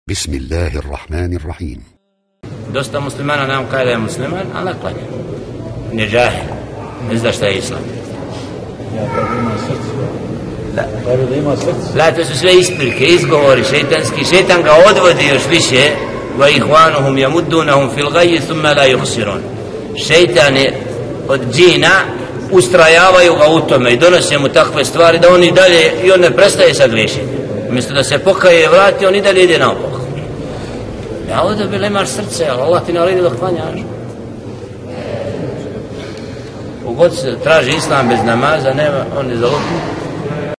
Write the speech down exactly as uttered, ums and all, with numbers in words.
Bismillahirrahmanirrahim. Dosta muslimana nam kaže da je musliman, ali ne klanja. Ne džahil. Ne zna šta je islam. Ja, kada ima srce. Da. Kada da ima srce. La, to su sve isprike, izgovori šeitanski. Šeitan ga odvodi još više. Va ihvanuhum jamuddunahum fil gajji thumma la yuhsirun. Šeitan je od džina ustrajavaju ga u tome i donose mu takve stvari da on i dalje, i on ne prestaje sa griješenjem. Umjesto da se pokaje i vrati, on i dalje ide naopako. Ja ovdje bilo imaš srce, ali Allah ti naredi da klanjaš. Ugod se traži islam bez namaza, nema, on je zalupan.